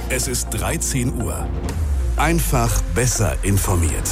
Es ist 13 Uhr. Einfach besser informiert.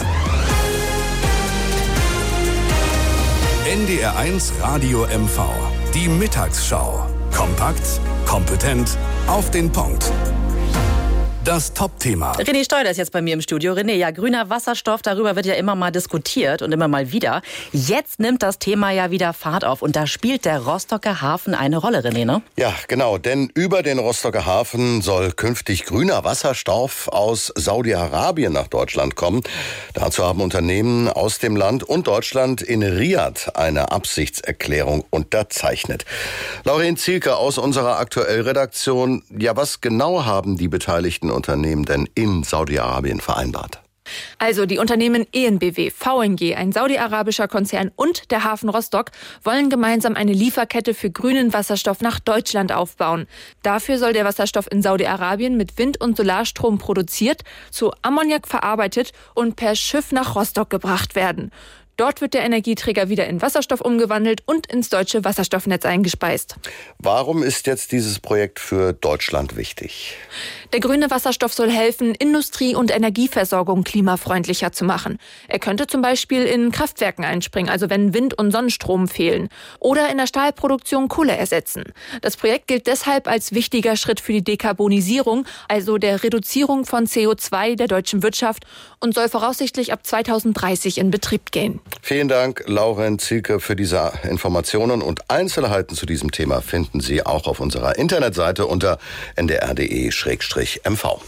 NDR1 Radio MV. Die Mittagsschau. Kompakt, kompetent, auf den Punkt. Das Top-Thema. René Steuder ist jetzt bei mir im Studio. René, ja, grüner Wasserstoff, darüber wird ja immer mal diskutiert und immer mal wieder. Jetzt nimmt das Thema ja wieder Fahrt auf und da spielt der Rostocker Hafen eine Rolle, René, ne? Ja, genau, denn über den Rostocker Hafen soll künftig grüner Wasserstoff aus Saudi-Arabien nach Deutschland kommen. Dazu haben Unternehmen aus dem Land und Deutschland in Riad eine Absichtserklärung unterzeichnet. Lauren Zielke aus unserer Aktuell-Redaktion. Ja, was genau haben die beteiligten Unternehmen denn in Saudi-Arabien vereinbart? Also die Unternehmen EnBW, VNG, ein saudi-arabischer Konzern und der Hafen Rostock wollen gemeinsam eine Lieferkette für grünen Wasserstoff nach Deutschland aufbauen. Dafür soll der Wasserstoff in Saudi-Arabien mit Wind- und Solarstrom produziert, zu Ammoniak verarbeitet und per Schiff nach Rostock gebracht werden. Dort wird der Energieträger wieder in Wasserstoff umgewandelt und ins deutsche Wasserstoffnetz eingespeist. Warum ist jetzt dieses Projekt für Deutschland wichtig? Der grüne Wasserstoff soll helfen, Industrie- und Energieversorgung klimafreundlicher zu machen. Er könnte zum Beispiel in Kraftwerken einspringen, also wenn Wind- und Sonnenstrom fehlen. Oder in der Stahlproduktion Kohle ersetzen. Das Projekt gilt deshalb als wichtiger Schritt für die Dekarbonisierung, also der Reduzierung von CO2 der deutschen Wirtschaft und soll voraussichtlich ab 2030 in Betrieb gehen. Vielen Dank, Lauren Zielke, für diese Informationen und Einzelheiten zu diesem Thema finden Sie auch auf unserer Internetseite unter ndr.de/mv.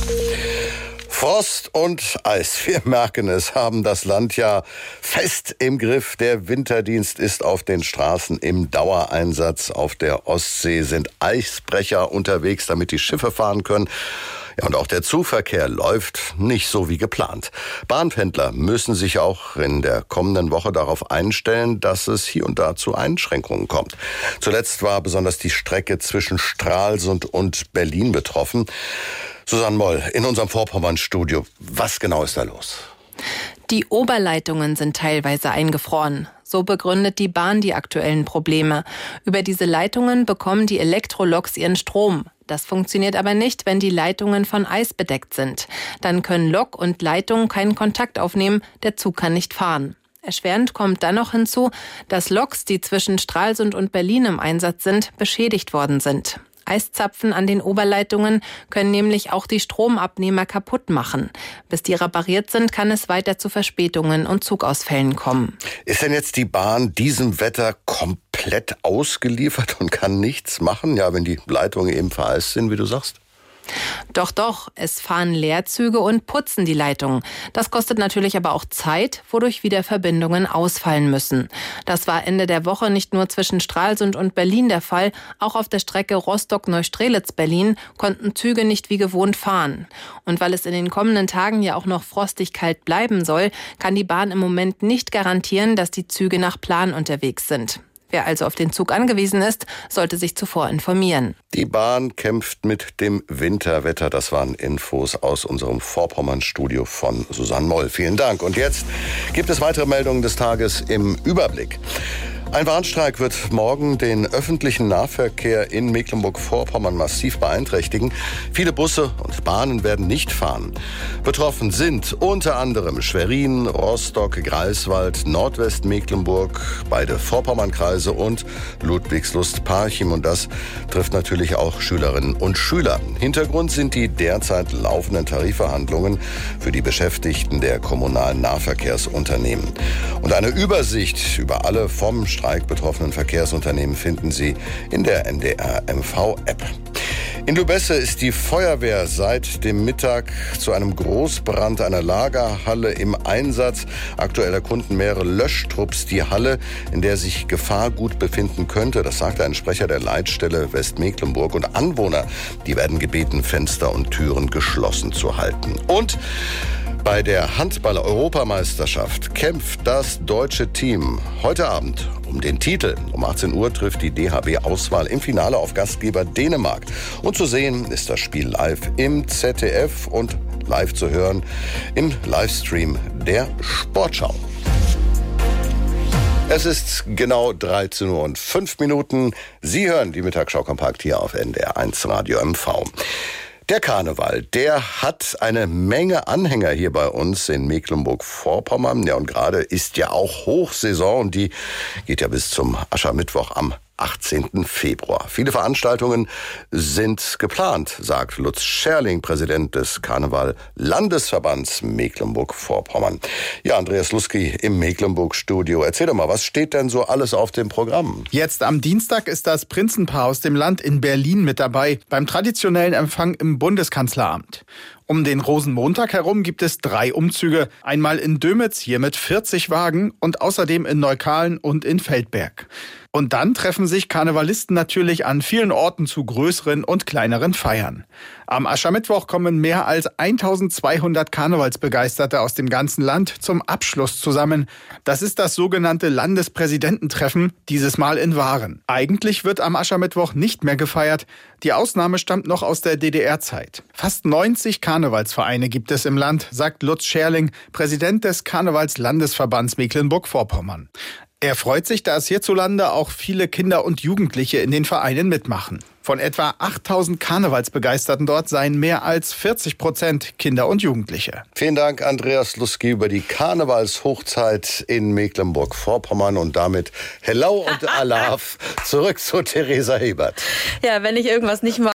Frost und Eis, wir merken es, haben das Land ja fest im Griff. Der Winterdienst ist auf den Straßen im Dauereinsatz. Auf der Ostsee sind Eisbrecher unterwegs, damit die Schiffe fahren können. Ja, und auch der Zugverkehr läuft nicht so wie geplant. Bahnpendler müssen sich auch in der kommenden Woche darauf einstellen, dass es hier und da zu Einschränkungen kommt. Zuletzt war besonders die Strecke zwischen Stralsund und Berlin betroffen. Susanne Moll in unserem Vorpommern-Studio. Was genau ist da los? Die Oberleitungen sind teilweise eingefroren. So begründet die Bahn die aktuellen Probleme. Über diese Leitungen bekommen die Elektroloks ihren Strom. Das funktioniert aber nicht, wenn die Leitungen von Eis bedeckt sind. Dann können Lok und Leitung keinen Kontakt aufnehmen, der Zug kann nicht fahren. Erschwerend kommt dann noch hinzu, dass Loks, die zwischen Stralsund und Berlin im Einsatz sind, beschädigt worden sind. Eiszapfen an den Oberleitungen können nämlich auch die Stromabnehmer kaputt machen. Bis die repariert sind, kann es weiter zu Verspätungen und Zugausfällen kommen. Ist denn jetzt die Bahn diesem Wetter komplett ausgeliefert und kann nichts machen? Ja, wenn die Leitungen eben vereist sind, wie du sagst. Doch, es fahren Leerzüge und putzen die Leitungen. Das kostet natürlich aber auch Zeit, wodurch wieder Verbindungen ausfallen müssen. Das war Ende der Woche nicht nur zwischen Stralsund und Berlin der Fall, auch auf der Strecke Rostock-Neustrelitz-Berlin konnten Züge nicht wie gewohnt fahren. Und weil es in den kommenden Tagen ja auch noch frostig kalt bleiben soll, kann die Bahn im Moment nicht garantieren, dass die Züge nach Plan unterwegs sind. Wer also auf den Zug angewiesen ist, sollte sich zuvor informieren. Die Bahn kämpft mit dem Winterwetter. Das waren Infos aus unserem Vorpommern-Studio von Susanne Moll. Vielen Dank. Und jetzt gibt es weitere Meldungen des Tages im Überblick. Ein Warnstreik wird morgen den öffentlichen Nahverkehr in Mecklenburg-Vorpommern massiv beeinträchtigen. Viele Busse und Bahnen werden nicht fahren. Betroffen sind unter anderem Schwerin, Rostock, Greifswald, Nordwestmecklenburg, beide Vorpommernkreise und Ludwigslust-Parchim. Und das trifft natürlich auch Schülerinnen und Schüler. Hintergrund sind die derzeit laufenden Tarifverhandlungen für die Beschäftigten der kommunalen Nahverkehrsunternehmen. Und eine Übersicht über alle vom Streik betroffenen Verkehrsunternehmen finden Sie in der NDR-MV-App. In Lübesse ist die Feuerwehr seit dem Mittag zu einem Großbrand einer Lagerhalle im Einsatz. Aktuell erkunden mehrere Löschtrupps die Halle, in der sich Gefahrgut befinden könnte. Das sagte ein Sprecher der Leitstelle Westmecklenburg. Und Anwohner, die werden gebeten, Fenster und Türen geschlossen zu halten. Und bei der Handball-Europameisterschaft kämpft das deutsche Team heute Abend um den Titel. Um 18 Uhr trifft die DHB-Auswahl im Finale auf Gastgeber Dänemark. Und zu sehen ist das Spiel live im ZDF und live zu hören im Livestream der Sportschau. Es ist genau 13:05 Uhr. Sie hören die Mittagsschau kompakt hier auf NDR1 Radio MV. Der Karneval, der hat eine Menge Anhänger hier bei uns in Mecklenburg-Vorpommern. Ja, und gerade ist ja auch Hochsaison und die geht ja bis zum Aschermittwoch am 18. Februar. Viele Veranstaltungen sind geplant, sagt Lutz Scherling, Präsident des Karneval-Landesverbands Mecklenburg-Vorpommern. Ja, Andreas Luski im Mecklenburg-Studio. Erzähl doch mal, was steht denn so alles auf dem Programm? Jetzt am Dienstag ist das Prinzenpaar aus dem Land in Berlin mit dabei, beim traditionellen Empfang im Bundeskanzleramt. Um den Rosenmontag herum gibt es 3 Umzüge. Einmal in Dömitz, hier mit 40 Wagen und außerdem in Neukalen und in Feldberg. Und dann treffen sich Karnevalisten natürlich an vielen Orten zu größeren und kleineren Feiern. Am Aschermittwoch kommen mehr als 1200 Karnevalsbegeisterte aus dem ganzen Land zum Abschluss zusammen. Das ist das sogenannte Landespräsidententreffen, dieses Mal in Waren. Eigentlich wird am Aschermittwoch nicht mehr gefeiert. Die Ausnahme stammt noch aus der DDR-Zeit. Fast 90 Karnevalsvereine gibt es im Land, sagt Lutz Scherling, Präsident des Karnevalslandesverbands Mecklenburg-Vorpommern. Er freut sich, dass hierzulande auch viele Kinder und Jugendliche in den Vereinen mitmachen. Von etwa 8000 Karnevalsbegeisterten dort seien mehr als 40% Kinder und Jugendliche. Vielen Dank, Andreas Luski, über die Karnevalshochzeit in Mecklenburg-Vorpommern. Und damit Hello und Alaf. Zurück zu Theresa Hebert. Ja, wenn ich irgendwas nicht mag,